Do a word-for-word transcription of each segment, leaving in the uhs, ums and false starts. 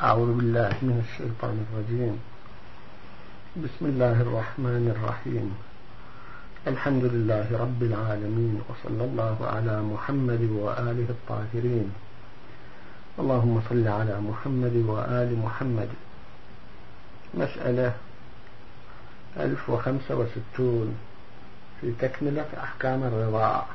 أعوذ بالله من الشيطان الرجيم. بسم الله الرحمن الرحيم. الحمد لله رب العالمين، وصلى الله على محمد وآله الطاهرين. اللهم صل على محمد وآل محمد. مسألة ألف وخمسة وستون في تكملة أحكام الرضاع.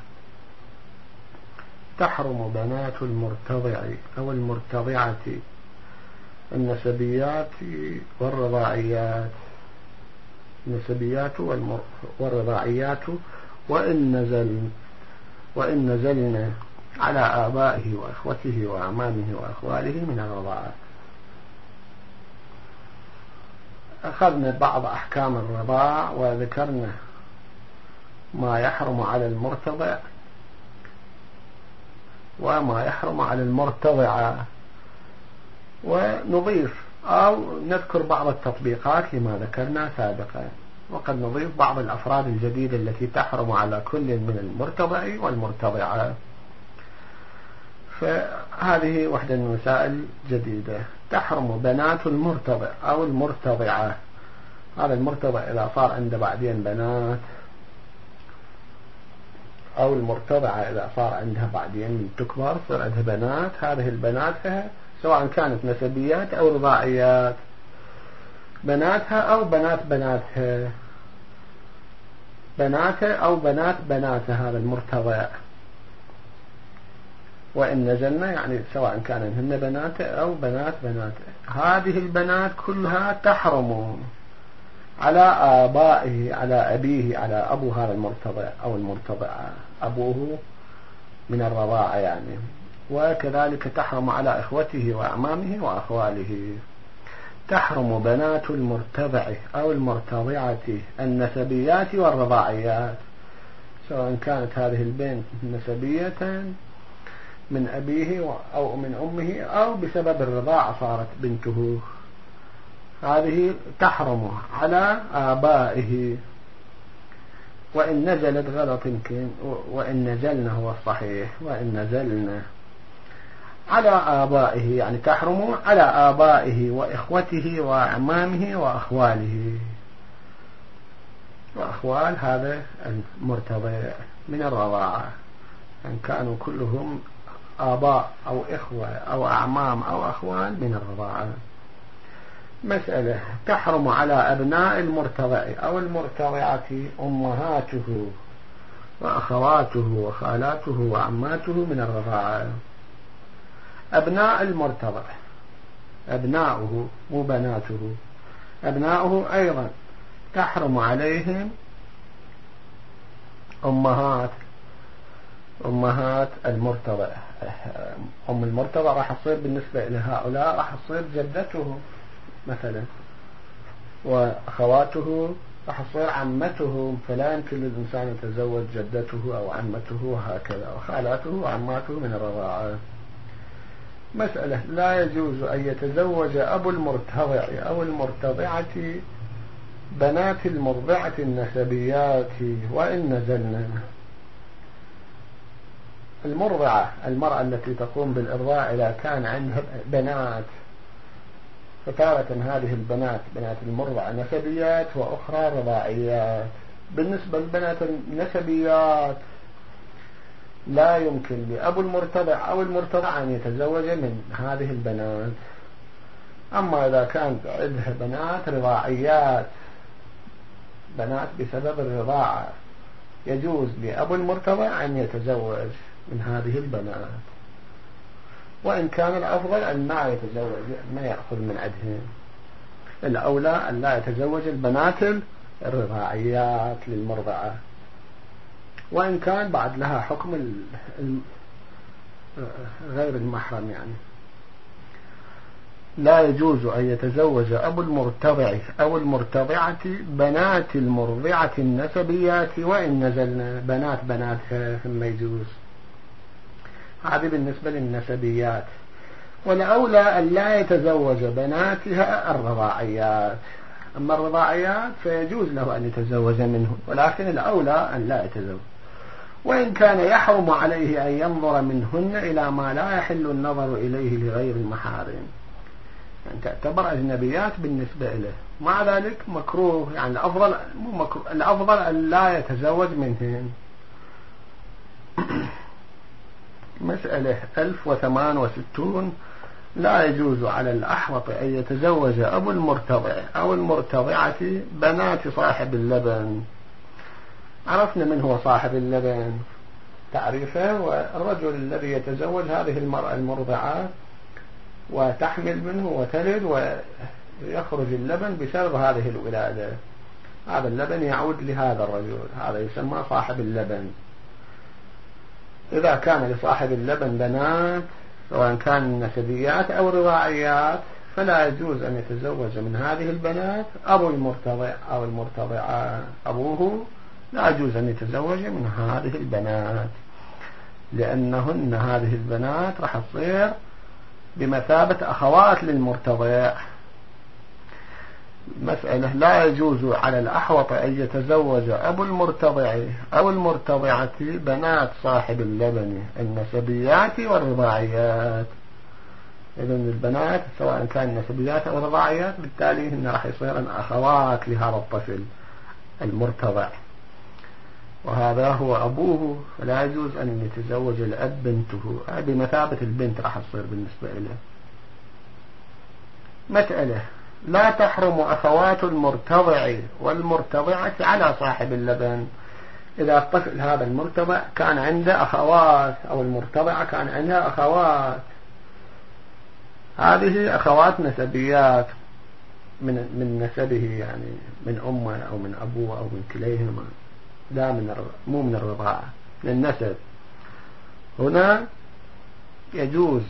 تحرم بنات المرتضع أو المرتضعة النسبيات والرضاعيات النسبيات والرضاعيات وإن نزل وإن نزلن على آبائه وأخوته وأعمامه وأخواله من الرضاعات. أخذنا بعض أحكام الرضاع وذكرنا ما يحرم على المرتضع وما يحرم على المرتضعة، ونضيف أو نذكر بعض التطبيقات لما ذكرنا سابقا، وقد نضيف بعض الأفراد الجديدة التي تحرم على كل من المرتضع والمرتضعة. فهذه واحدة من المسائل جديدة. تحرم بنات المرتضع أو المرتضعة. هذا المرتضع إذا صار عنده بعدين بنات، أو المرتضعة إذا صار عندها بعدين من تكبر صار عندها بنات، هذه البنات سواء كانت نسبيات أو رضاعيات، بناتها أو بنات بناتها، بناتها أو بنات بناتها، هذا المرتضع. وإن نزلنا يعني سواء كان هن بناته أو بنات بناته. هذه البنات كلها تحرم على آبائه، على أبيه، على أبو هذا المرتضع أو المرتضعة، أبوه من الرضاعة يعني. وكذلك تحرم على إخوته وأعمامه وأخواله. تحرم بنات المرتضع أو المرتضعة النسبيات والرضاعيات، سواء كانت هذه البنت نسبية من أبيه أو من أمه أو بسبب الرضاعة صارت بنته، هذه تحرم على آبائه. وإن نزلت غلط يمكن، وإن نزلنا هو الصحيح، وإن نزلنا على آبائه يعني تحرم على آبائه وإخوته وأعمامه وأخواله. وأخوال هذا المرتضع من الرضاعة، أن كانوا كلهم آباء أو إخوة أو أعمام أو أخوال من الرضاعة. مسألة. تحرم على أبناء المرتضع أو المرتضعة أمهاته وأخواته وخالاته وعماته من الرضاعة. أبناء المرتضع، أبناؤه مو بناته، أبناؤه أيضا تحرم عليهم أمهات أمهات المرتضع. أم المرتضع راح تصير بالنسبة لهؤلاء راح تصير جدته مثلا، وأخواته راح تصير عمته، فلا يمكن للإنسان يتزوج جدته أو عمته وهكذا، وخالاته وعماته من الرضاعة. مسألة. لا يجوز أن يتزوج أبو المرتضع أو المرتضعة بنات المرضعة النسبيات وإن نزلنا. المرضعة المرأة التي تقوم بالإرضاع إذا كان عندها بنات، فتارة هذه البنات بنات المرضعة نسبيات وأخرى رضاعيات. بالنسبة للبنات النسبيات لا يمكن لأبو المرتضع أو المرتضع أن يتزوج من هذه البنات. أما إذا كانت عندها بنات رضاعيات، بنات بسبب الرضاعة، يجوز لأبو المرتضع أن يتزوج من هذه البنات، وإن كان الأفضل أن ما يتزوج، ما يأخذ من عندهم. الأولى أن لا يتزوج البنات الرضاعيات للمرضعة، وإن كان بعد لها حكم غير المحرم يعني. لا يجوز أن يتزوج أبو المرتضع أو المرتضعة بنات المرضعة النسبيات وإن نزلنا، بنات بناتها ثم يجوز. هذه بالنسبة للنسبيات. والأولى أن لا يتزوج بناتها الرضاعيات. أما الرضاعيات فيجوز له أن يتزوج منه، ولكن الأولى أن لا يتزوج. وإن كان يحرم عليه أن ينظر منهن إلى ما لا يحل النظر إليه لغير المحارم، يعني تعتبر أجنبيات بالنسبة له، مع ذلك مكروه، يعني الأفضل مو مكروه، الأفضل أن لا يتزوج منهن. مسألة ألف وثمان وستون. لا يجوز على الأحوط أن يتزوج أبو المرتضع أو المرتضعة بنات صاحب اللبن. عرفنا من هو صاحب اللبن تعريفه، والرجل الذي يتزوج هذه المرأة المرضعة وتحمل منه وتلد ويخرج اللبن بسبب هذه الولادة، هذا اللبن يعود لهذا الرجل، هذا يسمى صاحب اللبن. إذا كان لصاحب اللبن بنات سواء كان نسبيات أو رضاعيات فلا يجوز أن يتزوج من هذه البنات أبو المرتضع أو المرتضعة، أبوه لا يجوز أن يتزوج من هذه البنات، لأنهن هذه البنات راح تصير بمثابة أخوات للمرتضع. مسألة لا يجوز على الأحوط أن يتزوج أبو المرتضع أو المرتضعة بنات صاحب اللبن النسبيات والرضاعيات. إذن البنات سواء كان نسبيات أو رضاعيات بالتالي هن راح يصيرن أخوات لهذا الطفل المرتضع، وهذا هو أبوه، فلا يجوز أن يتزوج الأب بنته، بمثابة البنت راح تصير بالنسبة إليه. مسألة لا تحرم أخوات المرتضع والمرتضعة على صاحب اللبن. إذا الطفل هذا المرتضع كان عنده أخوات أو المرتضعة كان عندها أخوات، هذه أخوات نسبيات من من نسبه، يعني من أمه أو من أبوه أو من كليهما، لا من مو من الرضاعة، من النسب. هنا يجوز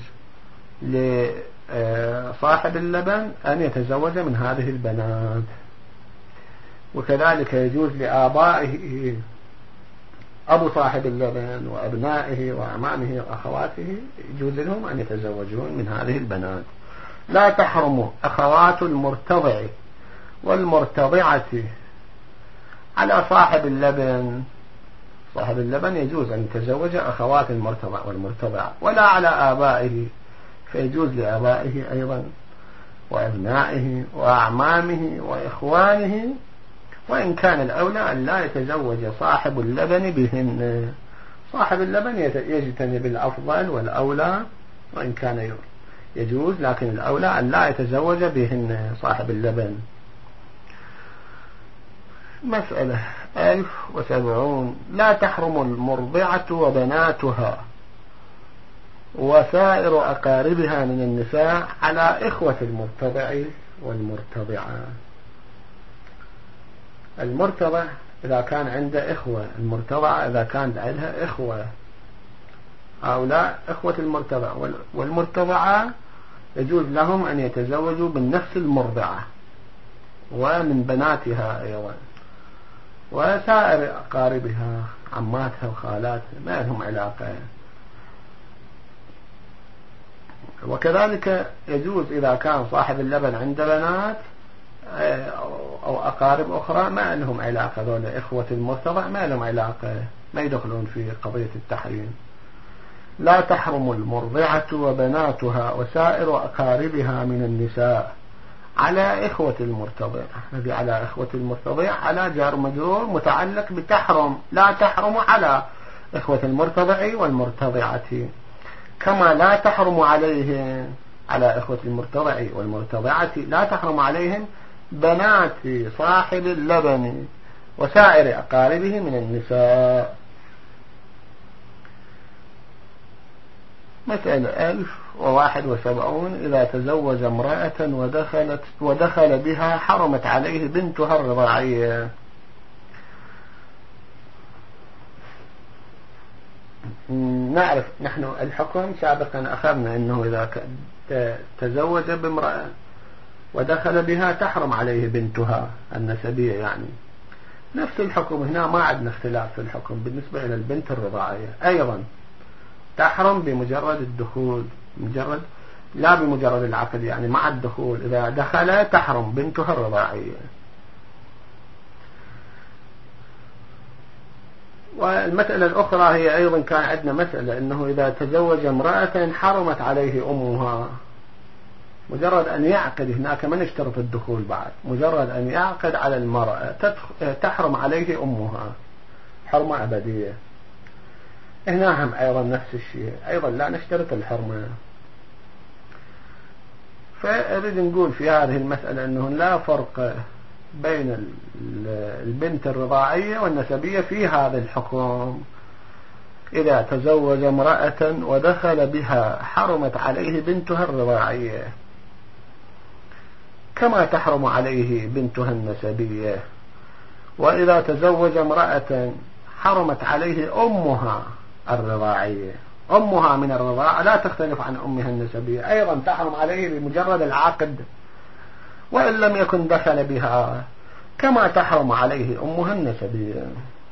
لصاحب اللبن أن يتزوج من هذه البنات، وكذلك يجوز لآبائه أبو صاحب اللبن وأبنائه وأعمامه وأخواته يجوز لهم أن يتزوجون من هذه البنات. لا تحرم أخوات المرتضع والمرتضعة على صاحب اللبن. صاحب اللبن يجوز أن يتزوج أخوات المرتضع والمرتضعة، ولا على آبائه، فيجوز لآبائه أيضا وأبنائه وأعمامه وإخوانه، وإن كان الأولى أن لا يتزوج صاحب اللبن بهن. صاحب اللبن يجتنب الأفضل والأولى، وإن كان يجوز، لكن الأولى أن لا يتزوج بهن صاحب اللبن. مسألة ألف وسبعون. لا تحرم المرضعة وبناتها وسائر أقاربها من النساء على إخوة المرتضع والمرتضعة. المرتضع إذا كان عنده إخوة، المرتضعة إذا كانت عندها إخوة، هؤلاء إخوة المرتضع والمرتضعة يجوز لهم أن يتزوجوا من نفس المرضعة ومن بناتها أيضا، وسائر أقاربها عماتها وخالاتها ما لهم علاقة. وكذلك يجوز إذا كان صاحب اللبن عنده بنات أو أقارب أخرى ما لهم علاقة، ذولا إخوة المرتضع ما لهم علاقة، ما يدخلون في قضية التحريم. لا تحرم المرضعة وبناتها وسائر أقاربها من النساء على إخوة المرتضع. هذه على إخوة المرتضع على جار مجرور متعلق بتحرم، لا تحرم على إخوة المرتضع والمرتضعة، كما لا تحرم عليهم على إخوة المرتضع والمرتضعة لا تحرم عليهم بنات صاحب اللبن وسائر أقاربه من النساء. مسألة ألف وواحد وسبعون. إذا تزوج امرأة ودخلت ودخل بها حرمت عليه بنتها الرضاعية. نعرف نحن الحكم سابقا أخذنا أنه إذا تزوج بامرأة ودخل بها تحرم عليه بنتها النسبية، يعني نفس الحكم هنا، ما عندنا اختلاف في الحكم بالنسبة إلى البنت الرضاعية، أيضا تحرم بمجرد الدخول، مجرد لا بمجرد العقد، يعني مع الدخول إذا دخل تحرم بنتها الرضاعية. والمسألة الأخرى هي أيضا كان عندنا مسألة أنه إذا تزوج امرأة حرمت عليه أمها، مجرد أن يعقد هناك ما نشترط الدخول بعد، مجرد أن يعقد على المرأة تحرم عليه أمها حرمة أبدية. هنا هم أيضا نفس الشيء، أيضا لا نشترط الحرمة. فأريد نقول في هذه المسألة أنه لا فرق بين البنت الرضاعية والنسبية في هذا الحكم. إذا تزوج امرأة ودخل بها حرمت عليه بنتها الرضاعية كما تحرم عليه بنتها النسبية. وإذا تزوج امرأة حرمت عليه أمها الرضاعية، أمها من الرضاعة لا تختلف عن أمها النسبية، أيضا تحرم عليه بمجرد العقد وإن لم يكن دخل بها كما تحرم عليه أمها النسبية.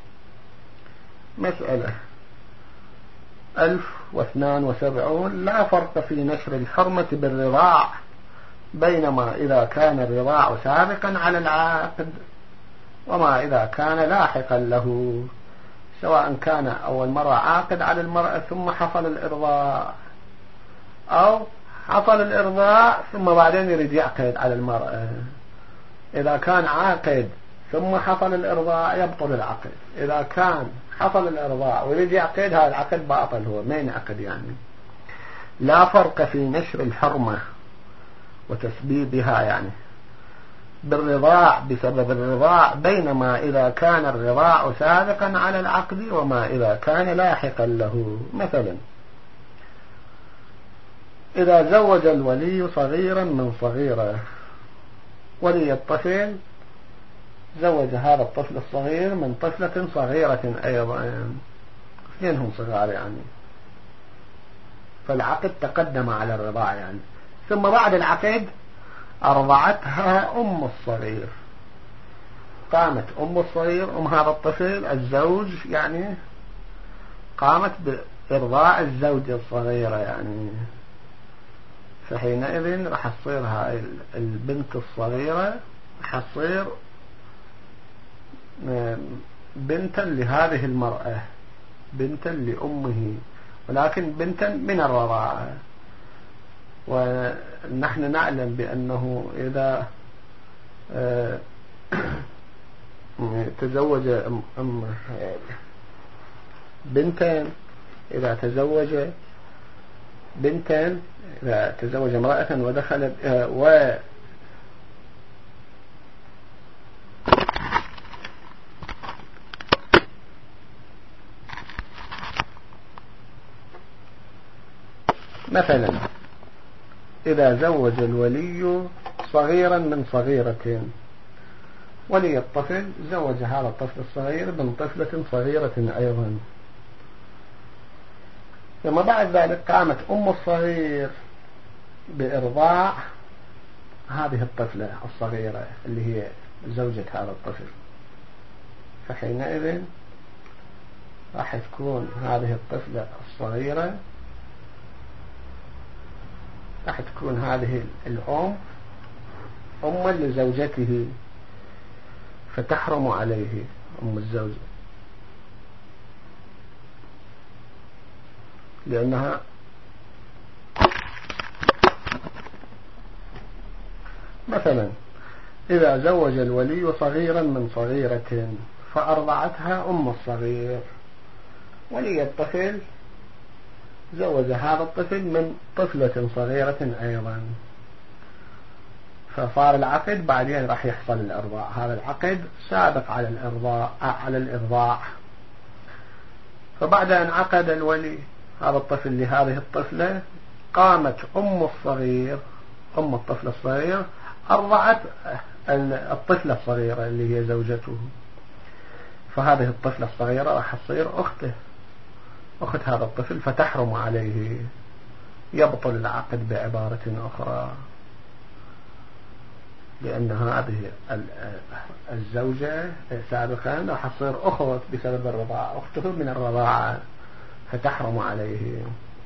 مسألة ألف واثنان وسبعون. لا فرق في نشر الحرمة بالرضاع بينما إذا كان الرضاع سابقا على العاقد وما إذا كان لاحقا له، سواء كان أول مرة عاقد على المرأة ثم حصل الإرضاع، أو حصل الإرضاع ثم بعدين يريد يعقد على المرأة. إذا كان عاقد ثم حصل الإرضاع يبطل العقد، إذا كان حصل الإرضاع ويريد يعقد هذا العقد باطل، هو ما ينعقد يعني. لا فرق في نشر الحرمة وتسبيبها يعني بالرضاع بسبب الرضاع بينما إذا كان الرضاع سابقا على العقد وما إذا كان لاحقا له. مثلا إذا زوج الولي صغيرا من صغيرة، ولي الطفل زوج هذا الطفل الصغير من طفلة صغيرة أيضا، اثنينهم صغار يعني، فالعقد تقدم على الرضاع يعني. ثم بعد العقد أرضعتها أم الصغير، قامت أم الصغير أم هذا الطفل الزوج يعني قامت بإرضاع الزوجة الصغيرة يعني، فحينئذ راح تصير هاي البنت الصغيرة راح تصير بنتا لهذه المرأة، بنتا لأمه، ولكن بنتا من الرضاعة. ونحن نعلم بأنه إذا تزوج أم بنتين إذا تزوج بنتين إذا تزوج امرأة ودخلت و مثلا إذا زوج الولي صغيرا من صغيرة، ولي الطفل زوج هذا الطفل الصغير من طفلة صغيرة أيضا، ثم بعد ذلك قامت أم الصغير بإرضاع هذه الطفلة الصغيرة اللي هي زوجة هذا الطفل، فحينئذ راح تكون هذه الطفلة الصغيرة راح تكون هذه الأم أما لزوجته فتحرم عليه أم الزوجة، لأنها مثلا إذا زوج الولي صغيرا من صغيرة فأرضعتها أم الصغير، ولي الطفل زوج هذا الطفل من طفلة صغيرة أيضا، فصار العقد بعدين راح يحصل الإرضاع، هذا العقد سابق على الإرضاع على الإرضاع. فبعد أن عقد الولي هذا الطفل لهذه الطفلة قامت أم الصغير أم الطفل الصغير أرضعت الطفلة الصغيرة اللي هي زوجته، فهذه الطفلة الصغيرة راح تصير أخته أخت هذا الطفل فتحرم عليه، يبطل العقد بعبارة أخرى، لأن هذه الزوجة سابقا راح تصير أخوة بسبب الرضاعة، أخته من الرضاعة فتحرم عليه.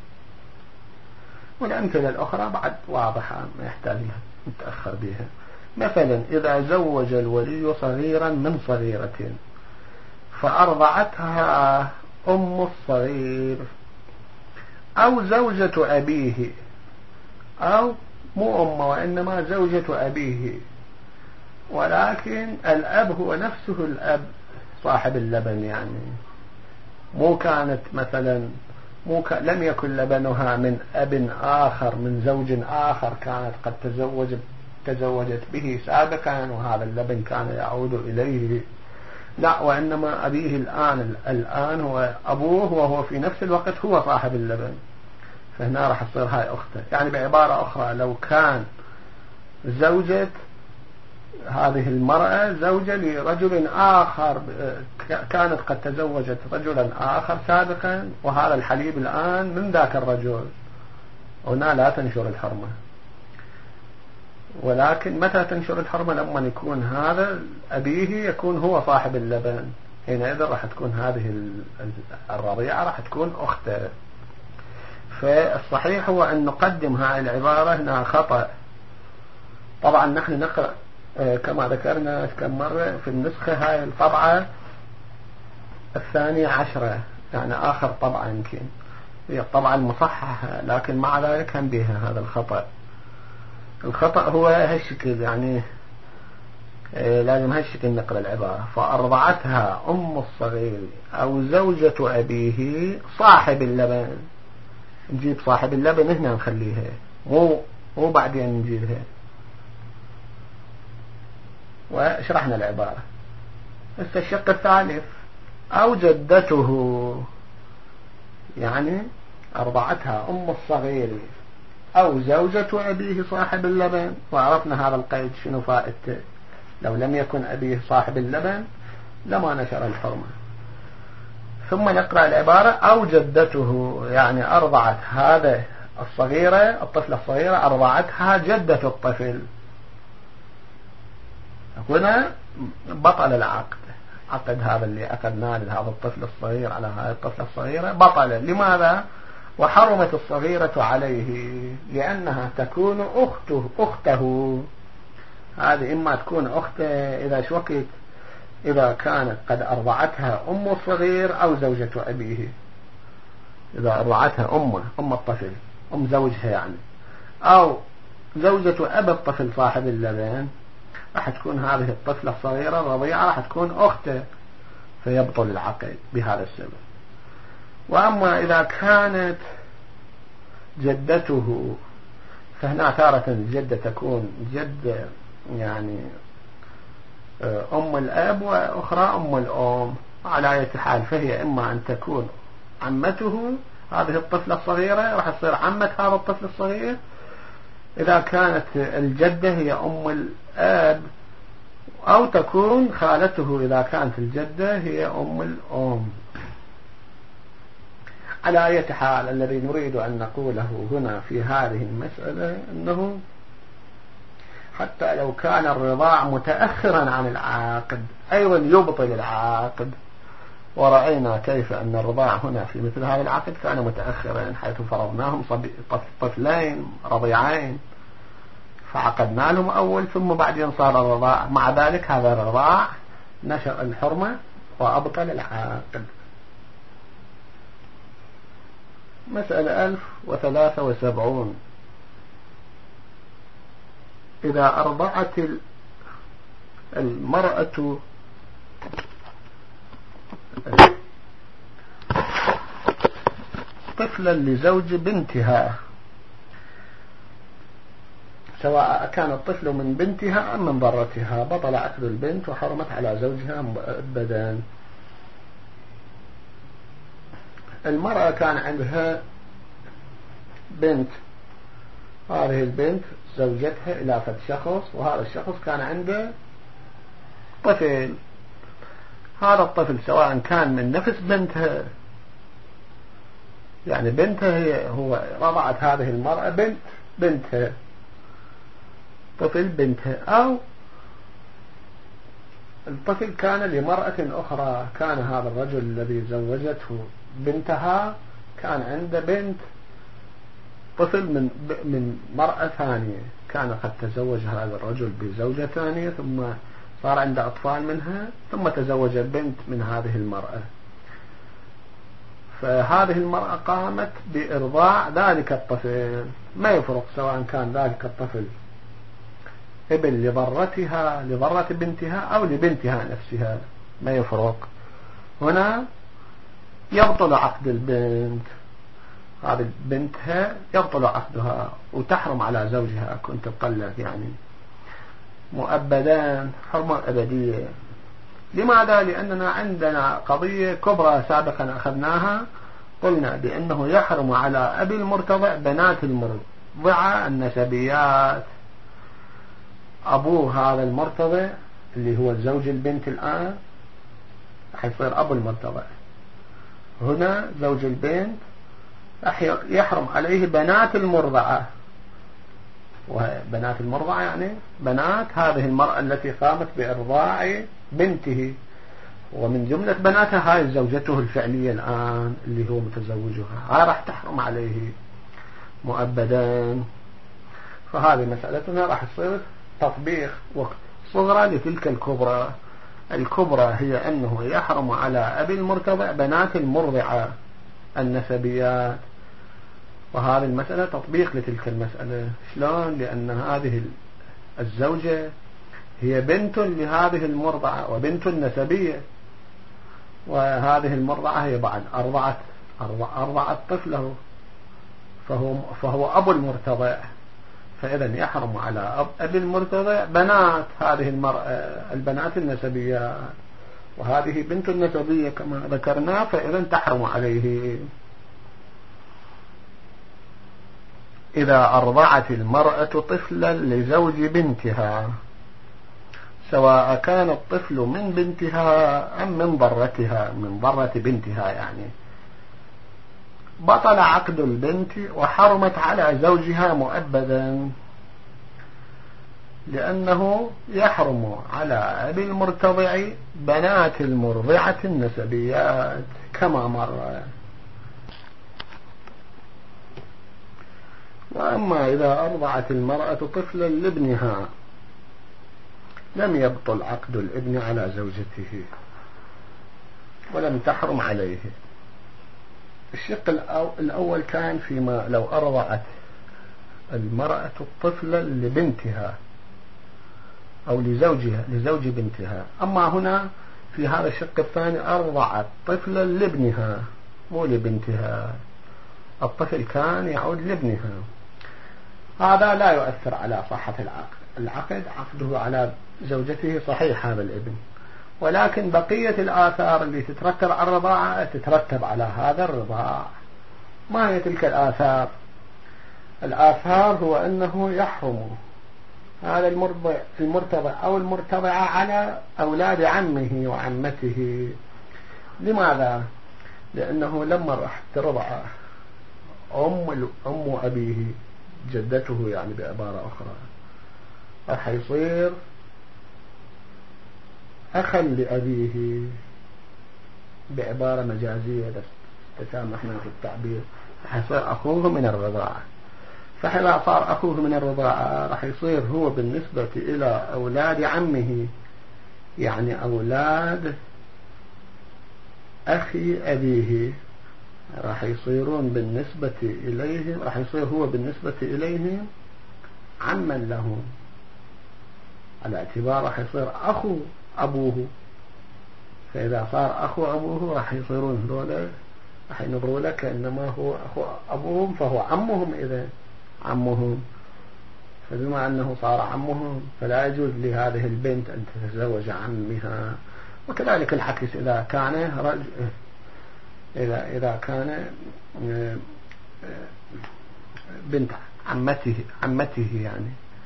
والأمثلة الأخرى بعد واضحة ما يحتاج لها نتأخر بها. مثلا إذا زوج الولي صغيرا من صغيرة فأرضعتها أم الصغير أو زوجة أبيه أو مو أمه وإنما زوجة أبيه، ولكن الأب هو نفسه الأب صاحب اللبن، يعني مو كانت مثلا مو ك... لم يكن لبنها من أب آخر من زوج آخر كانت قد تزوجت تزوجت به سابقا وهذا اللبن كان يعود إليه، لا، وإنما أبيه الآن الآن هو أبوه وهو في نفس الوقت هو صاحب اللبن، فهنا راح تصير هاي أخته. يعني بعبارة أخرى لو كان زوجة هذه المرأة زوجة لرجل آخر كانت قد تزوجت رجلا آخر سابقا وهذا الحليب الآن من ذاك الرجل، هنا لا تنشر الحرمة. ولكن متى تنشر الحرمة؟ لما يكون هذا أبيه يكون هو صاحب اللبن، حينئذ راح تكون هذه الرضيعة راح تكون أخته. فالصحيح هو أن نقدم هاي العبارة هنا خطأ. طبعا نحن نقرأ كما ذكرنا كم مرة في النسخة هاي الطبعة الثانية عشرة، يعني آخر طبعة يمكن هي الطبعة المصححة، لكن مع ذلك هم بها هذا الخطأ. الخطأ هو هالشكل، يعني لازم هالشكل نقرأ العبارة: فأرضعتها أم الصغير أو زوجة أبيه صاحب اللبن. نجيب صاحب اللبن هنا نخليها، مو مو بعدين نجيبها. وشرحنا العبارة. الشق الثالث: أو جدته، يعني أرضعتها أم الصغير أو زوجة أبيه صاحب اللبن. وعرفنا هذا القيد شنو فائدته، لو لم يكن أبيه صاحب اللبن لما نشر الحرمة. ثم نقرأ العبارة: أو جدته، يعني أرضعت هذا الصغيرة الطفلة الصغيرة أرضعتها جدة الطفل. هنا بطل العقد، عقد هذا اللي عقدناه لهذا الطفل الصغير على هذه الطفلة الصغيرة بطل. لماذا؟ وحرمت الصغيرة عليه لأنها تكون أخته أخته هذه إما تكون أخته إذا شوكت إذا كانت قد أرضعتها أم الصغير أو زوجة أبيه، إذا أرضعتها أمه أم الطفل أم زوجها يعني، أو زوجة أب الطفل صاحب اللبن، راح تكون هذه الطفلة الصغيرة الرضيعة راح تكون أخته، فيبطل العقد بهذا السبب. وأما إذا كانت جدته فهنا تارة الجدة تكون جدة يعني أم الأب وأخرى أم الأم على أي حال، فهي إما أن تكون عمته هذه الطفلة الصغيرة راح تصير عمة هذا الطفل الصغير، إذا كانت الجدة هي أم الأب، أو تكون خالته إذا كانت الجدة هي أم الأم. على أي حال الذي نريد أن نقوله هنا في هذه المسألة أنه حتى لو كان الرضاع متأخرا عن العاقد أيضا يبطل العاقد. ورأينا كيف أن الرضاع هنا في مثل هذا العقد كان متأخرا، حيث فرضناهم طفلين رضيعين فعقدنا لهم أول ثم بعدين صار الرضاع، مع ذلك هذا الرضاع نشأ الحرمة وأبطل العاقد. مسألة ألف وثلاثة وسبعون: إذا أرضعت المرأة طفلا لزوج بنتها، سواء كان الطفل من بنتها أم من ضرتها، بطل عقد البنت وحرمت على زوجها أبدا. المرأة كان عندها بنت، هذه البنت زوجتها إلى فد شخص، وهذا الشخص كان عنده طفل، هذا الطفل سواء كان من نفس بنتها، يعني بنتها هي هو رضعت هذه المرأة بنت بنتها طفل بنتها، أو الطفل كان لمرأة أخرى، كان هذا الرجل الذي زوجته بنتها كان عنده بنت طفل من من مرأة ثانية، كان قد تزوج هذا الرجل بزوجة ثانية ثم صار عنده أطفال منها ثم تزوج بنت من هذه المرأة. فهذه المرأة قامت بإرضاع ذلك الطفل، ما يفرق سواء كان ذلك الطفل ابن لضرتها لضرة بنتها أو لبنتها نفسها، ما يفرق. هنا يبطل عقد البنت، هذه بنتها يبطل عقدها وتحرم على زوجها كنت تطلق يعني مؤبدان حرمة أبدية. لماذا؟ لأننا عندنا قضية كبرى سابقا أخذناها، قلنا بأنه يحرم على أبي المرتضع بنات المرضعة النسبيات. أبوه هذا المرتضع اللي هو زوج البنت الآن حيصير أبو المرتضع، هنا زوج البنت يحرم عليه بنات المرضعة. وبنات المرضعة يعني بنات هذه المرأة التي قامت بإرضاع بنته، ومن جملة بناتها هاي زوجته الفعلية الآن اللي هو متزوجها، هاي راح تحرم عليه مؤبدان. فهذه مسألتنا راح تصير تطبيق صغرى لتلك الكبرى. الكبرى هي أنه يحرم على أبي المرتضع بنات المرضعة النسبيات، وهذه المسألة تطبيق لتلك المسألة. شلون؟ لأن هذه الزوجة هي بنت لهذه المرضعة وبنت نسبية، وهذه المرضعة هي بعد أرضعت أرضعت طفله، فهو, فهو أبو المرتضع، فإذا يحرم على أبي المرتضع بنات هذه المرأة البنات النسبية، وهذه بنت النسبية كما ذكرنا، فإذا تحرم عليه. إذا أرضعت المرأة طفلا لزوج بنتها سواء كان الطفل من بنتها أم من ضرتها من ضرة بنتها يعني، بطل عقد البنت وحرمت على زوجها مؤبدا، لأنه يحرم على أبي المرتضع بنات المرضعة النسبيات كما مر. وأما إذا أرضعت المرأة طفلا لابنها لم يبطل عقد الابن على زوجته ولم تحرم عليه. الشق الأول كان فيما لو أرضعت المرأة الطفل لبنتها أو لزوجها لزوج بنتها، أما هنا في هذا الشق الثاني أرضعت طفلا لابنها مو لبنتها، الطفل كان يعود لابنها. هذا لا يؤثر على صحة العقد، العقد عقده على زوجته صحيح هذا الابن، ولكن بقية الآثار اللي تترتب على الرضاعة تترتب على هذا الرضاع. ما هي تلك الآثار؟ الآثار هو أنه يحرم هذا المرضع المرتضع أو المرتضعة على أولاد عمه وعمته. لماذا؟ لأنه لما راح ترضع أم أم أبيه جدته يعني بعبارة أخرى راح يصير أخا لأبيه بعبارة مجازية بس تسامحنا في التعبير، راح يصير أخوه من الرضاعة. فإذا صار أخوه من الرضاعة راح يصير هو بالنسبة إلى أولاد عمه يعني أولاد أخي أبيه راح يصيرون بالنسبة إليه راح يصير هو بالنسبة إليهم عما لهم، على اعتبار راح يصير أخو أبوه. فإذا صار أخو أبوه راح يصيرون هذول راح ينظروا لك كأنما هو أخو أبوهم، فهو عمهم. إذا عمهم، فبما أنه صار عمهم فلا يجوز لهذه البنت أن تتزوج عمها. وكذلك العكس إذا كان رجل إذا إذا كان بنت عمته عمته يعني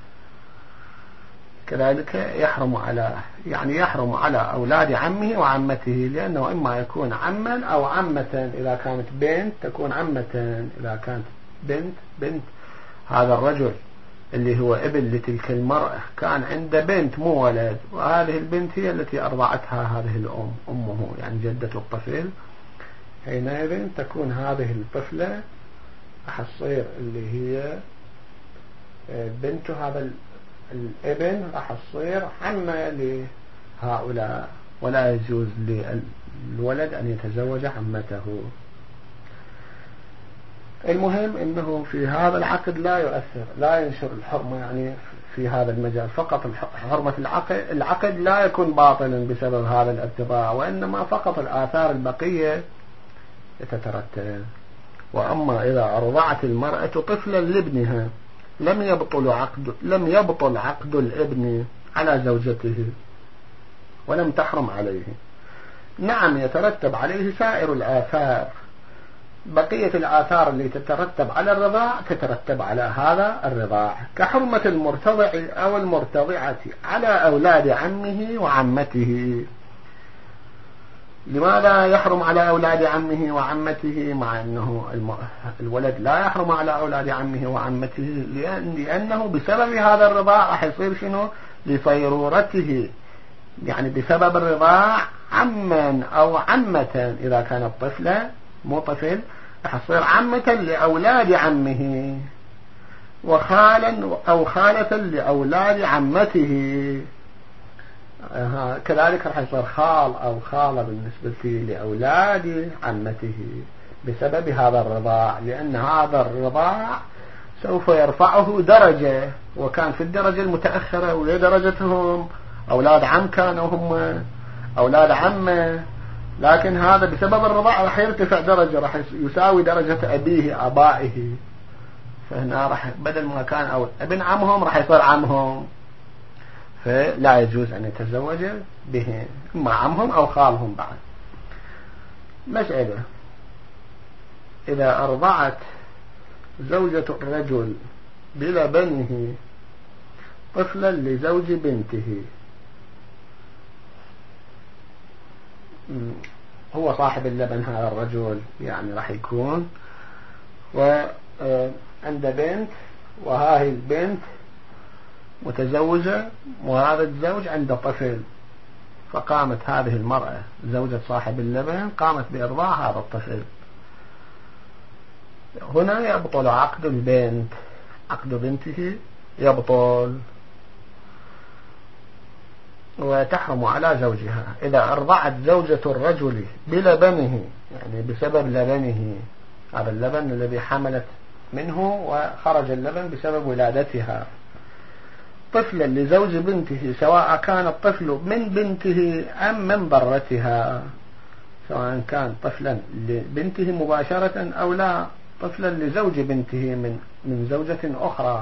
كذلك يحرم على يعني يحرم على أولاد عمه وعمته، لأنه إما يكون عما أو عمة. إذا كانت بنت تكون عمة، إذا كانت بنت بنت. هذا الرجل اللي هو ابن لتلك المرأة كان عنده بنت مو ولد، وهذه البنت هي التي أرضعتها هذه الأم أمه يعني جدة الطفل. حينئذ تكون هذه الطفلة راح تصير اللي هي بنت هذا الابن راح تصير عمة لهؤلاء، ولا يجوز للولد أن يتزوج عمته. المهم أنه في هذا العقد لا يؤثر، لا ينشر الحرمة يعني في هذا المجال فقط. حرمة العقد العقد لا يكون باطلا بسبب هذا الارتضاع، وإنما فقط الآثار البقية تترتب. وأما إذا أرضعت المرأة طفلا لابنها لم يبطل عقد لم يبطل عقد الابن على زوجته ولم تحرم عليه. نعم يترتب عليه سائر الآثار، بقية الآثار اللي تترتب على الرضاع تترتب على هذا الرضاع، كحرمة المرتضع أو المرتضعة على أولاد عمه وعمته. لماذا يحرم على أولاد عمه وعمته مع أنه الولد لا يحرم على أولاد عمه وعمته؟ لأن لأنه بسبب هذا الرضاع راح يصير شنو؟ لفيرورته، يعني بسبب الرضاع عما أو عمة إذا كانت طفلة مو طفل راح تصير عمة لأولاد عمه، وخالا أو خالة لأولاد عمته. كذلك راح يصير خال أو خالة بالنسبة لأولاد عمته بسبب هذا الرضاع، لأن هذا الرضاع سوف يرفعه درجة، وكان في الدرجة المتأخرة وهي درجتهم أولاد عم كانوا هم أولاد عمه، لكن هذا بسبب الرضاع راح يرتفع درجة، راح يساوي درجة أبيه آبائه، فهنا راح بدل ما كان أو ابن عمهم راح يصير عمهم، فلا يجوز أن يتزوج به إما عمهم أو خالهم. بعد مسألة: إذا أرضعت زوجة الرجل بلبنه طفلا لزوج بنته، هو صاحب اللبن هذا الرجل يعني راح يكون وعنده بنت، وهذه البنت متزوجة وهذا الزوج عنده طفل، فقامت هذه المرأة زوجة صاحب اللبن قامت بإرضاع هذا الطفل. هنا يبطل عقد البنت، عقد بنته يبطل وتحرم على زوجها. إذا أرضعت زوجة الرجل بلبنه يعني بسبب لبنه، هذا اللبن الذي حملت منه وخرج اللبن بسبب ولادتها، طفلا لزوج بنته، سواء كان الطفل من بنته أم من ضرتها، سواء كان طفلا لبنته مباشرة أو لا، طفلا لزوج بنته من من زوجة أخرى،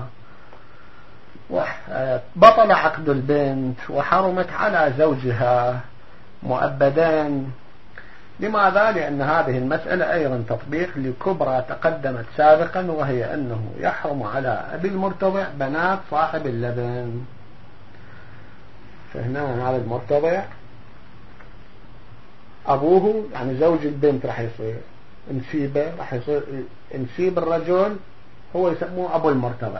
بطل عقد البنت وحرمت على زوجها مؤبدا. لماذا؟ لأن هذه المسألة أيضا تطبيق لكبرى تقدمت سابقا، وهي أنه يحرم على أبي المرتضع بنات صاحب اللبن. فهنا هذا المرتضع أبوه يعني زوج البنت راح يصير انسيبه، راح يصير انسيب الرجل هو يسموه أبو المرتضع،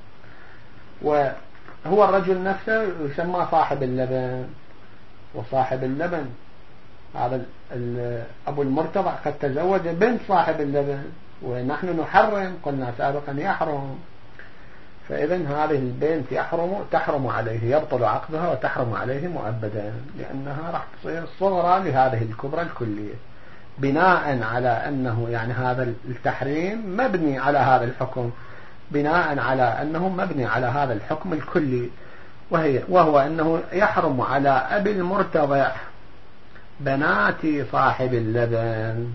وهو الرجل نفسه يسمى صاحب اللبن. وصاحب اللبن هذا أبو المرتضع قد تزوج بنت صاحب اللبن، ونحن نحرم، قلنا سابقا يحرم، فإذا هذه البنت يحرم تحرم عليه، يبطل عقدها وتحرم عليه مؤبدا، لأنها راح تصير صغرى لهذه الكبرى الكلية، بناء على أنه يعني هذا التحريم مبني على هذا الحكم، بناء على أنه مبني على هذا الحكم الكلي، وهي وهو أنه يحرم على أبي المرتضع بنات صاحب اللبن.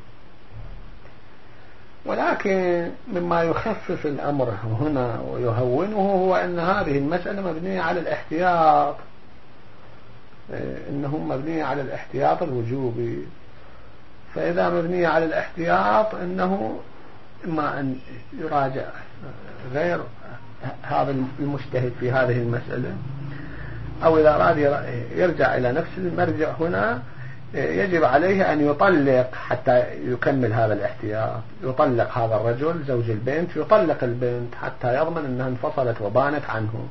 ولكن مما يخفف الأمر هنا ويهونه هو أن هذه المسألة مبنية على الاحتياط، إنهم مبنية على الاحتياط الوجوبي، فإذا مبنية على الاحتياط إنه إما أن يراجع غير هذا المجتهد في هذه المسألة، أو إذا أراد يرجع إلى نفس المرجع هنا يجب عليه أن يطلق حتى يكمل هذا الاحتياط، يطلق هذا الرجل زوج البنت، يطلق البنت حتى يضمن أنها انفصلت وبانت عنه.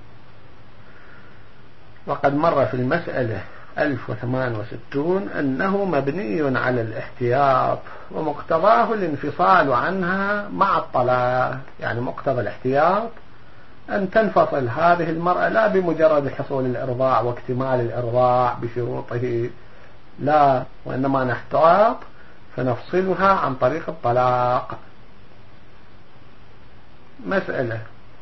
وقد مر في المسألة ألف وثمان وستون أنه مبني على الاحتياط، ومقتضاه الانفصال عنها مع الطلاق، يعني مقتضى الاحتياط أن تنفصل هذه المرأة لا بمجرد حصول الإرضاع واكتمال الإرضاع بشروطه، لا، وإنما نحتاط فنفصلها عن طريق الطلاق. مسألة.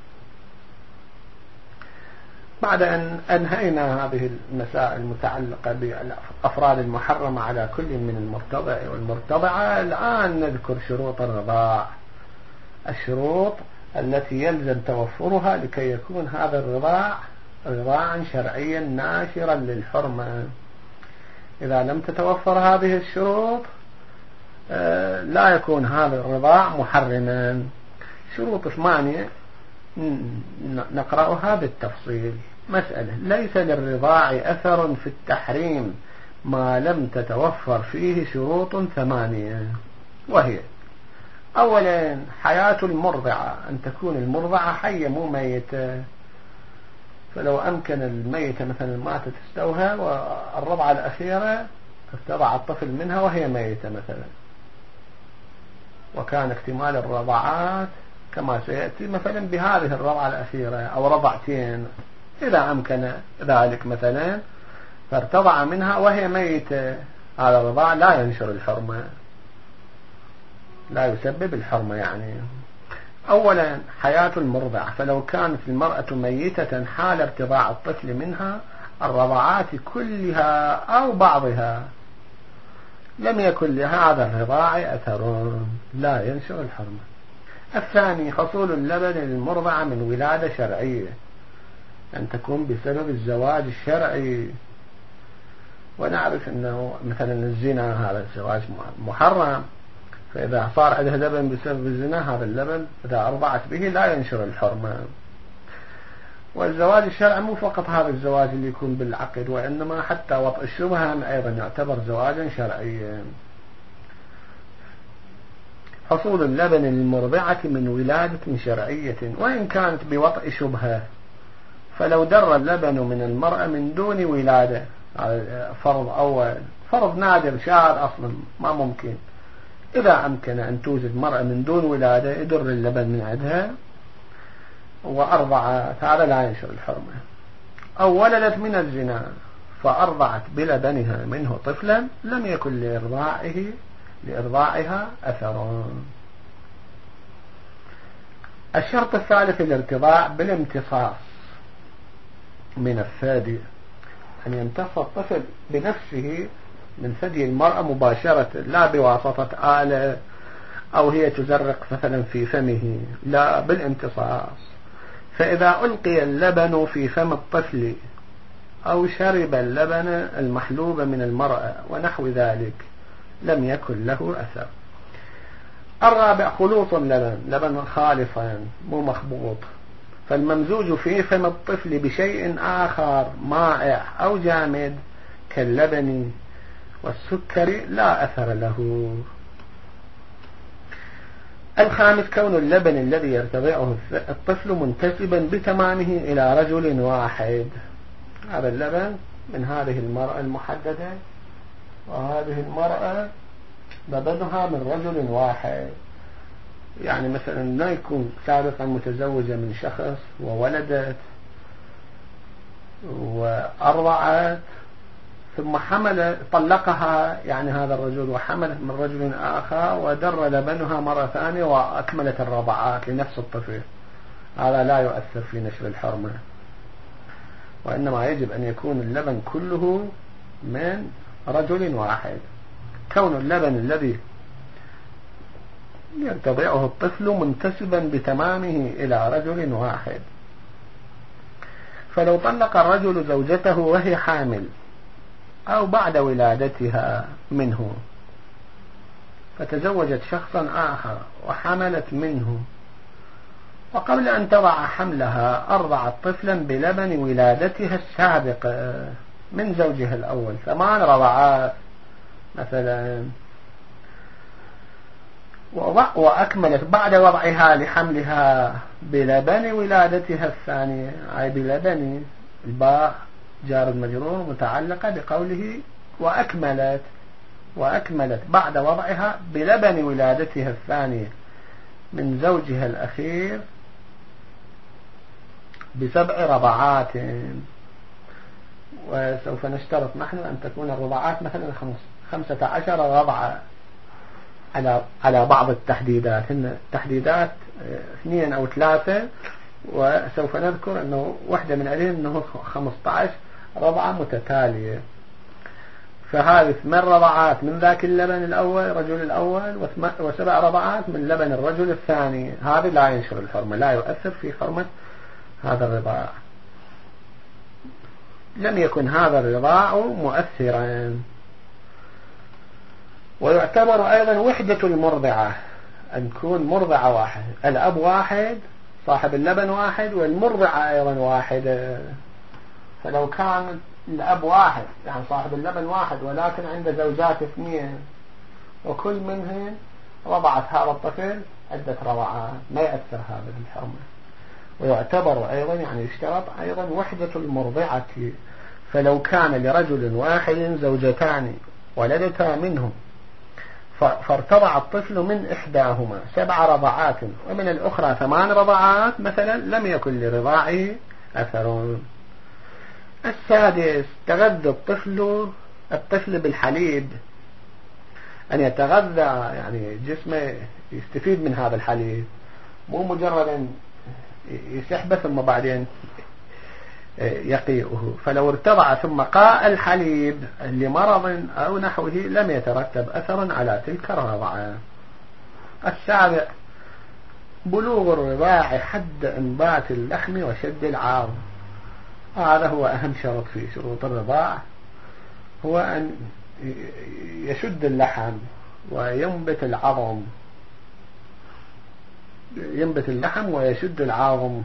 بعد أن أنهينا هذه المسائل المتعلقة بالأفراد المحرمة على كل من المرتضع والمرتضعة، الآن نذكر شروط الرضاع، الشروط التي يلزم توفرها لكي يكون هذا الرضاع رضاعا شرعيا ناشرا للحرمة. إذا لم تتوفر هذه الشروط لا يكون هذا الرضاع محرما. شروط ثمانية نقرأها بالتفصيل. مسألة: ليس للرضاع أثر في التحريم ما لم تتوفر فيه شروط ثمانية، وهي: أولا حياة المرضعة، أن تكون المرضعة حية مو ميتة. فلو أمكن الميتة مثلا ماتت استوها والرضعة الأخيرة استرضع الطفل منها وهي ميتة مثلا، وكان اكتمال الرضعات كما سيأتي مثلا بهذه الرضعة الأخيرة أو رضعتين، إذا أمكن ذلك مثلا فارتضع منها وهي ميتة، هذا الرضاع لا ينشر الحرمة، لا يسبب الحرمة. يعني أولا حياة المرضع، فلو كانت المرأة ميتة حال ارتضاع الطفل منها الرضعات كلها أو بعضها لم يكن لهذا الرضاع أثر، لا ينشر الحرمة. الثاني حصول اللبن للمرضعة من ولادة شرعية، أن تكون بسبب الزواج الشرعي، ونعرف أنه مثلا الزنا هذا الزواج محرم، فإذا صار عندها لبن بسبب الزنا هذا اللبن إذا أرضعت به لا ينشر الحرمة. والزواج الشرعي مو فقط هذا الزواج اللي يكون بالعقد، وإنما حتى وطئ الشبهة أيضا يعتبر زواجا شرعيا. حصول اللبن للمرضعة من ولادة شرعية وإن كانت بوطئ شبهة، فلو در اللبن من المرأة من دون ولادة، فرض أول، فرض نادر شاذ أصلا ما ممكن، إذا أمكن أن توجد مرأة من دون ولادة يدر اللبن من عندها وأرضعت، هذا لا ينشر الحرمة. أو ولدت من الزنا فأرضعت بلبنها منه طفلا لم يكن لإرضاعه لإرضاعها أثر. الشرط الثالث الارتضاع بالامتصاص من الثدي، أن يمتص الطفل بنفسه من ثدي المرأة مباشرة، لا بواسطة آلة أو هي تزرق مثلا في فمه، لا، بالامتصاص. فإذا ألقي اللبن في فم الطفل أو شرب اللبن المحلوب من المرأة ونحو ذلك لم يكن له أثر. الرابع خلوط اللبن، لبن خالصا مو مخبوط، فالممزوج في فم الطفل بشيء آخر مائع أو جامد كاللبن والسكر لا أثر له. الخامس كون اللبن الذي يرتضعه الطفل منتسبا بتمامه إلى رجل واحد، هذا اللبن من هذه المرأة المحددة، وهذه المرأة لبنها من رجل واحد، يعني مثلا لا يكون سابقا متزوجة من شخص وولدت وأرضعت ثم حمل طلقها يعني هذا الرجل وحملت من رجل آخر ودر لبنها مرة ثانية وأكملت الرضعات لنفس الطفل، هذا لا يؤثر في نشر الحرمة، وإنما يجب أن يكون اللبن كله من رجل واحد. كون اللبن الذي يرتضعه الطفل منتسبا بتمامه إلى رجل واحد، فلو طلق الرجل زوجته وهي حامل أو بعد ولادتها منه فتزوجت شخصا آخر وحملت منه، وقبل أن تضع حملها أرضعت طفلا بلبن ولادتها السابق من زوجها الأول ثمان رضعات مثلا، وأكملت بعد وضعها لحملها بلبن ولادتها الثانية، أي بلبن الباء جار المجرور متعلقة بقوله وأكملت، وأكملت بعد وضعها بلبن ولادتها الثانية من زوجها الأخير بسبع رضعات. وسوف نشترط نحن أن تكون الرضعات مثلا خمسة عشر رضعة، على على بعض التحديدات، هن تحديدات اثنين أو ثلاثة، وسوف نذكر أنه واحدة من عليهم أنه خمسة عشر رضعة متتالية. فهذه ثمان رضعات من ذاك اللبن الأول رجل الأول، وسبع رضعات من لبن الرجل الثاني. هذا لا ينشر الحرمة، لا يؤثر في حرمة هذا الرضاع. لم يكن هذا الرضاع مؤثرا. ويعتبر أيضا وحدة المرضعة أن تكون مرضعة واحد، الأب واحد، صاحب اللبن واحد، والمرضعة أيضا واحدة. فلو كان الأب واحد يعني صاحب اللبن واحد، ولكن عنده زوجات اثنين وكل منهن رضعت هذا الطفل عدة رضعات، ما يأثر هذا بالحرمة. ويعتبر أيضا يعني يشترط أيضا وحدة المرضعة. فلو كان لرجل واحد زوجتان ولدتا منهم فارتضع الطفل من إحداهما سبع رضعات ومن الأخرى ثمان رضعات مثلا، لم يكن لرضاعه أثر. السادس تغذى الطفل الطفل بالحليب، أن يتغذى يعني جسمه يستفيد من هذا الحليب، مو مجرد أن يسحبه ثم بعدين يقيئه. فلو ارتضع ثم قاء الحليب لمرض أو نحوه لم يترتب أثر على تلك الرضعة. السابع بلوغ الرضاع حد انبات اللحم وشد العظم. هذا هو أهم شرط في شروط الرضاع، هو أن يشد اللحم وينبت العظم، ينبت اللحم ويشد العظم.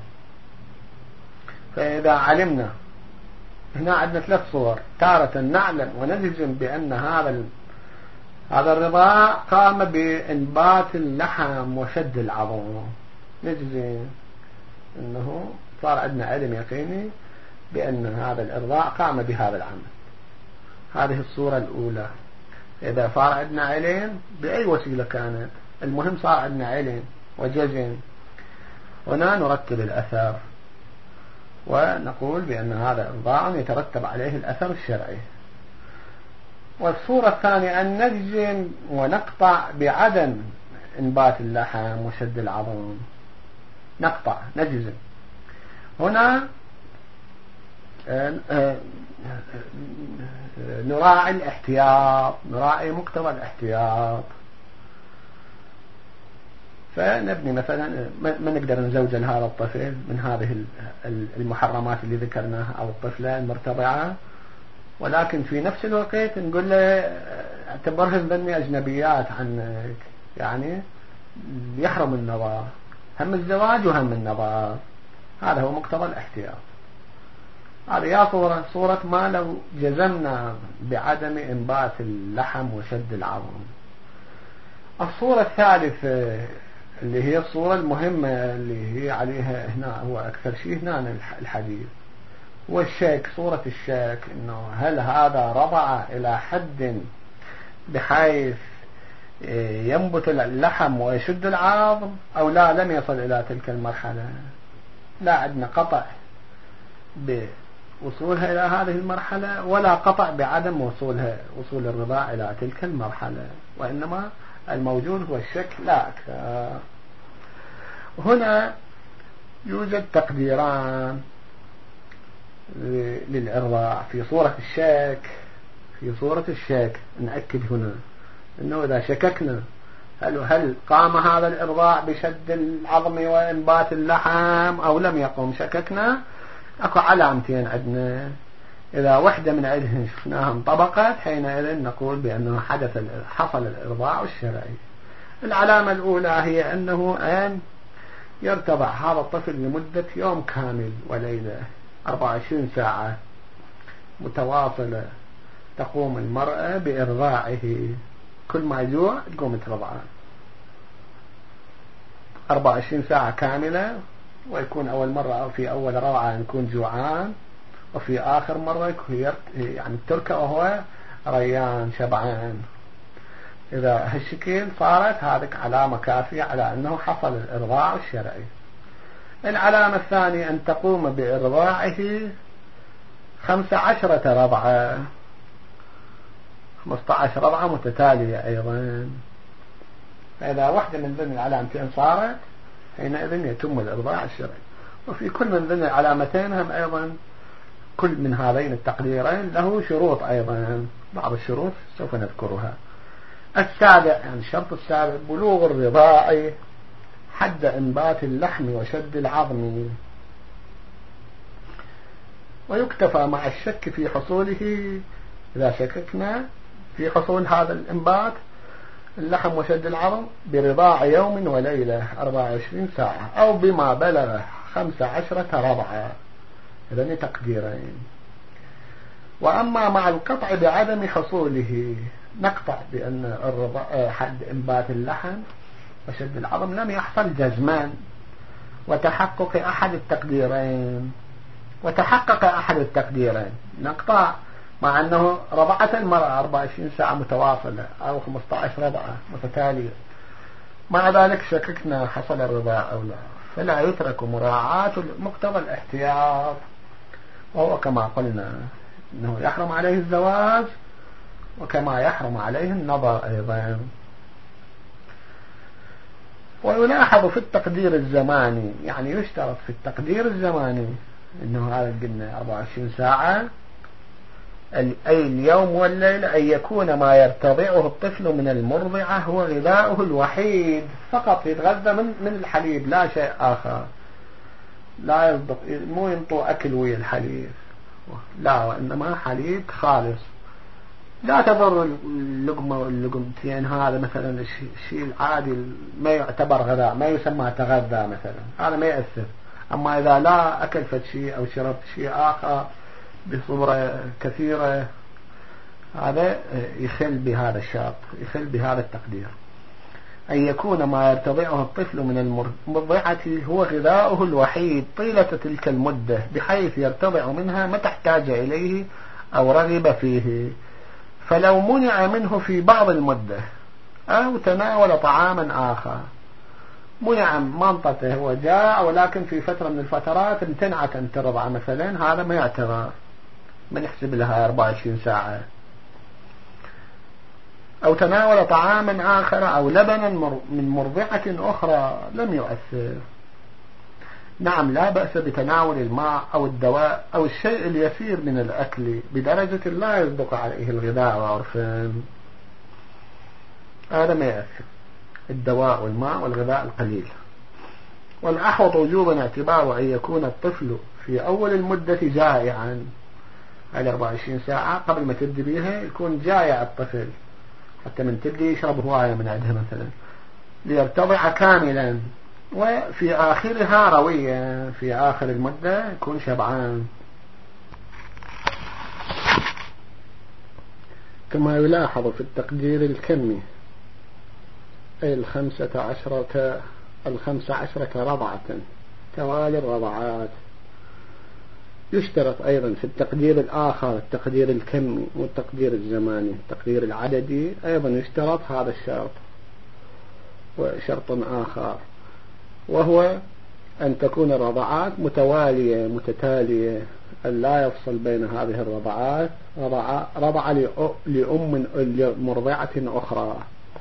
فإذا علمنا هنا عندنا ثلاث صور، تارة نعلم ونجزم بأن هذا هذا الرضاع قام بإنبات اللحم وشد العظم، نجزم أنه صار عندنا علم يقيني بأن هذا الإرضاع قام بهذا العمل. هذه الصورة الأولى. إذا صار عندنا علم بأي وسيلة كانت، المهم صار عندنا علم وجزم، هنا نرتب الأثر ونقول بأن هذا إرضاع يترتب عليه الأثر الشرعي. والصورة الثانية أن نجزم ونقطع بعدم إنبات اللحم وشد العظم، نقطع نجزم. هنا نراعي الاحتياط، نراعي مقتضى الاحتياط. فنبني مثلا ما نقدر نزوج لهذا الطفل من هذه المحرمات اللي ذكرناها أو الطفلة المرتضعة، ولكن في نفس الوقت نقول له اعتبرهن ذني أجنبيات عنك، يعني يحرم النظر، هم الزواج وهم النظر. هذا هو مقتضى الاحتياط. هذه يا صورة صورة ما لو جزمنا بعدم إنبات اللحم وشد العظم. الصورة الثالثة اللي هي الصورة المهمة اللي هي عليها هنا هو أكثر شيء هنا الحديث، والشك، صورة الشك، إنه هل هذا رضع إلى حد بحيث ينبت اللحم ويشد العظم أو لا، لم يصل إلى تلك المرحلة. لا عندنا قطع بوصولها إلى هذه المرحلة، ولا قطع بعدم وصولها وصول الرضاع إلى تلك المرحلة، وإنما الموجود هو الشك لا أكثر. هنا يوجد تقديران للإرضاع في صورة الشك. في صورة الشك نأكد هنا أنه إذا شككنا هل هل قام هذا الإرضاع بشد العظم وإنبات اللحم أو لم يقم، شككنا، أكو علامتين عندنا. إذا واحدة من عندهن شفناها انطبقت حينئذ نقول بأنه حدث حصل الإرضاع الشرعي. العلامة الأولى هي أنه أن يرتضع هذا الطفل لمدة يوم كامل وليلة، أربعة وعشرين ساعة متواصلة تقوم المرأة بإرضاعه، كل ما يجوع تقوم ترضعه أربعة وعشرين ساعة كاملة، ويكون أول مرة أو في أول رضعة يكون جوعان، وفي آخر مرة يعني تركه وهو ريان شبعان. إذا هالشكل صارت هذه علامة كافية على أنه حصل الإرضاع الشرعي. العلامة الثانية أن تقوم بإرضاعه خمس عشرة رضعة، خمسة عشر رضعة متتالية أيضا. فإذا واحدة من ضمن العلامتين صارت حينئذ يتم الإرضاع الشرعي. وفي كل من ضمن العلامتين هم أيضا كل من هذين التقديرين له شروط أيضا، بعض الشروط سوف نذكرها. السابع يعني الشرط السابع بلوغ الرضاع حد إنبات اللحم وشد العظم، ويكتفى مع الشك في حصوله إذا شككنا في حصول هذا الإنبات اللحم وشد العظم برضاع يوم وليلة أربعة وعشرين ساعة أو بما بلغ خمس عشرة رضعة، إذن تقديرين. وأما مع القطع بعدم حصوله نقطع بأن الرضاع حد إنبات اللحم وشد العظم لم يحصل جزمان وتحقق أحد التقديرين وتحقق أحد التقديرين نقطع مع أنه رضعت المرأة أربعة وعشرين ساعة متواصلة أو خمسة عشر رضعة متتالية، مع ذلك شككنا حصل الرضاع أو لا، فلا يترك مراعاة مقتضى الاحتياط، وهو كما قلنا أنه يحرم عليه الزواج وكما يحرم عليه النظر أيضا. ويلاحظ في التقدير الزماني، يعني يشترط في التقدير الزماني أنه هذا قلنا أربعة وعشرين ساعة أي اليوم والليلة أن يكون ما يرتضعه الطفل من المرضعة هو غذاؤه الوحيد فقط، يتغذى من من الحليب لا شيء آخر، لا يصدق مو ينطو أكل ويا الحليب لا، وإنما حليب خالص، لا تضر اللقمة واللقمتين، هذا مثلا الشيء العادي ما يعتبر غذاء، ما يسمى تغذى مثلا، هذا ما يأثر. أما إذا لا أكل فد شيء أو شرب شيء آخر بصورة كثيرة هذا يخل بهذا الشرط، يخل بهذا التقدير. أن يكون ما يرتضعه الطفل من المرضعة هو غذاؤه الوحيد طيلة تلك المدة بحيث يرتضع منها ما تحتاج إليه أو رغب فيه، فلو منع منه في بعض المدة أو تناول طعاما آخر، منع منطته وجاء ولكن في فترة من الفترات امتنعت أن ترضع مثلا، هذا ما يعتبر، ما نحسب لها أربعة وعشرين ساعة. أو تناول طعاما آخر أو لبنا من مرضعة أخرى لم يؤثر. نعم لا بأس بتناول الماء أو الدواء أو الشيء اليسير من الأكل بدرجة لا يصدق عليه الغذاء وعرفا، هذا ما يؤثر، الدواء والماء والغذاء القليل. والأحوط وجوبا اعتبار أن يكون الطفل في أول المدة جائعا، على أربعة وعشرين ساعة قبل ما تبدي بيها يكون جائع الطفل، حتى من تبدي يشرب هواية من عندها مثلا ليرتضع كاملا، وفي آخرها روية، في آخر المدة يكون شبعان. كما يلاحظ في التقدير الكمي أي الخمسة عشرة الخمسة عشرة رضعة توالي الرضعات. يشترط أيضا في التقدير الآخر التقدير الكمي والتقدير الزماني، التقدير العددي أيضا يشترط هذا الشرط، وشرط آخر وهو أن تكون الرضعات متوالية متتالية، أن لا يفصل بين هذه الرضعات رضعة, رضعة لأم مرضعة أخرى،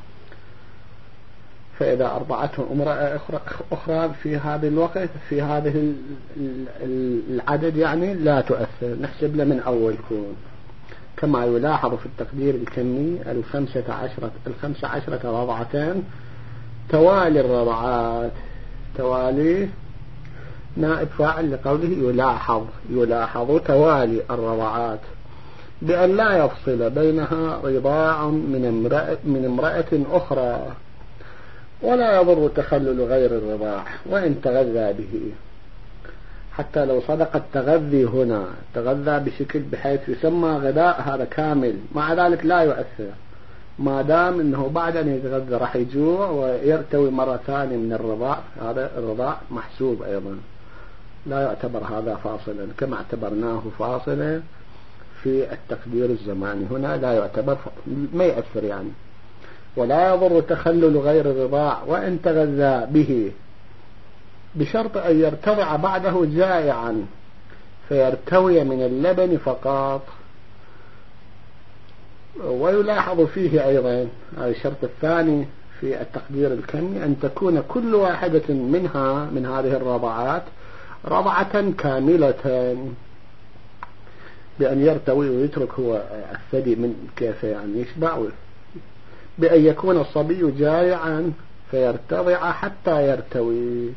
فإذا أرضعته امرأة أخرى في هذا الوقت في هذه العدد يعني لا تؤثر، نحسب له من أول كون. كما يلاحظ في التقدير الكمي الخمسة عشرة الخمسة عشرة رضعتان توالي الرضعات، توالي نائب فاعل لقوله يلاحظ، يلاحظ توالي الرضعات بأن لا يفصل بينها رضاع من امرأة, من امرأة أخرى، ولا يضر تخلل غير الرضاع وإن تغذى به، حتى لو صدق التغذي هنا تغذى بشكل بحيث يسمى غذاء هذا كامل، مع ذلك لا يؤثر ما دام أنه بعد أن يتغذى راح يجوع ويرتوي مرة ثانية من الرضاع، هذا الرضاع محسوب أيضا، لا يعتبر هذا فاصلا كما اعتبرناه فاصلا في التقدير الزماني، هنا لا يعتبر ما يأثر يعني. ولا يضر تخلل غير الرضاع وإن تغذى به، بشرط أن يرتضع بعده جائعا فيرتوي من اللبن فقط. ويلاحظ فيه أيضا هذا الشرط الثاني في في التقدير الكمي أن تكون كل واحدة منها من هذه الرضعات رضعة كاملة، بأن يرتوي ويترك هو الثدي من كيف يعني يشبع، بأن يكون الصبي جائعا فيرتضع حتى يرتوي.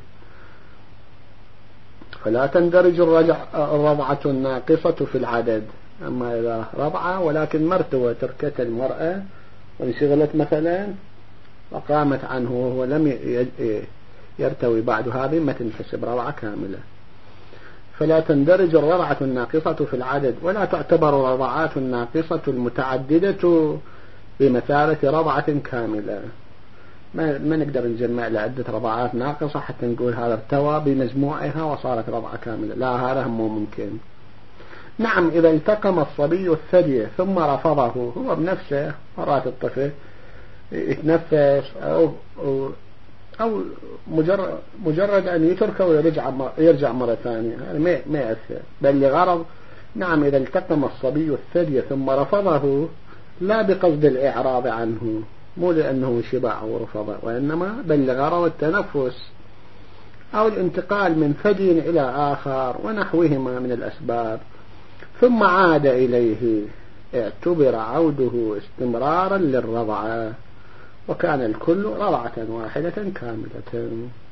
فلا تندرج الرضعة الناقصة في العدد. أما إذا رضعة ولكن مرتوى تركت المرأة وانشغلت مثلا وقامت عنه وهو لم يرتوي بعد، هذه ما تنحسب رضعة كاملة. فلا تندرج الرضعة الناقصة في العدد، ولا تعتبر الرضعات الناقصة المتعددة بمثابة رضعة كاملة. ما, ما نقدر نجمع لعدة رضعات ناقصة حتى نقول هذا ارتوى بمجموعها وصارت رضعة كاملة، لا هذا مو ممكن. نعم إذا التقم الصبي الثدي ثم رفضه هو بنفسه، مرات الطفل يتنفس أو, أو, أو مجرد, مجرد أن يتركه ويرجع يرجع مرة ثانية، هذا ما ما يأثر، بل لغرض. نعم إذا التقم الصبي الثدي ثم رفضه لا بقصد الإعراض عنه، مو لأنه شبع أو رفض، وإنما بل لغرض التنفس أو الانتقال من ثدي إلى آخر ونحوهما من الأسباب، ثم عاد إليه، اعتبر عوده استمرارا للرضعة، وكان الكل رضعة واحدة كاملة.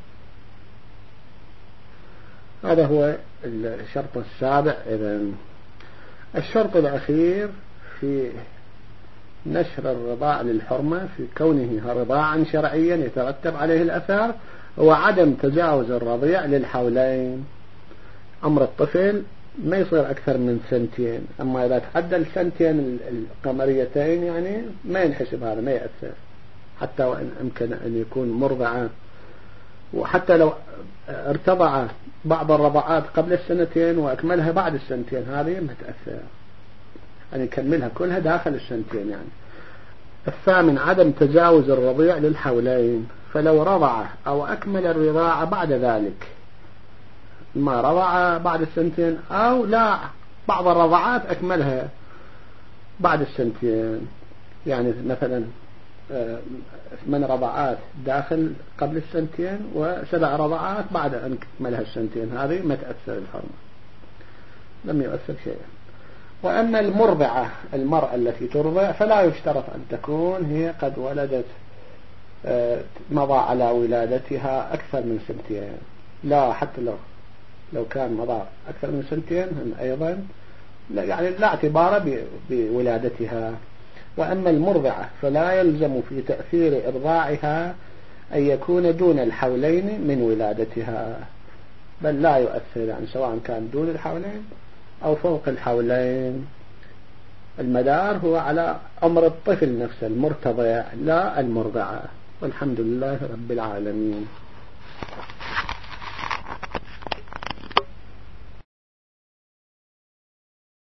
هذا هو الشرط السابع. إذن الشرط الأخير في نشر الرضاع للحرمة في كونه رضاعا شرعيا يترتب عليه الأثار هو عدم تجاوز الرضيع للحولين. أمر الطفل ما يصير أكثر من سنتين، أما إذا تعدى السنتين القمريتين يعني ما ينحسب، هذا ما يأثر، حتى وإن أمكن أن يكون مرضعا. وحتى لو ارتضع بعض الرضعات قبل السنتين وأكملها بعد السنتين هذه ما تأثر، يعني يكملها كلها داخل السنتين يعني. الثامن عدم تجاوز الرضيع للحولين، فلو رضع أو أكمل الرضاعة بعد ذلك، ما رضع بعد السنتين أو لا بعض الرضعات أكملها بعد السنتين، يعني مثلا من رضعات داخل قبل السنتين وسبع رضعات بعد أن أكملها السنتين، هذه ما تأثر الحرمة، لم يؤثر شيئا. وأما المرضعة المرأة التي ترضع فلا يشترط أن تكون هي قد ولدت مضى على ولادتها أكثر من سنتين، لا حتى لو لو كان مضى أكثر من سنتين أيضا يعني لا اعتبار بولادتها. وأما المرضعة فلا يلزم في تأثير إرضاعها أن يكون دون الحولين من ولادتها، بل لا يؤثر، يعني سواء كان دون الحولين أو فوق الحولين. المدار هو على أمر الطفل نفسه المرتضع لا المرضعة. والحمد لله رب العالمين.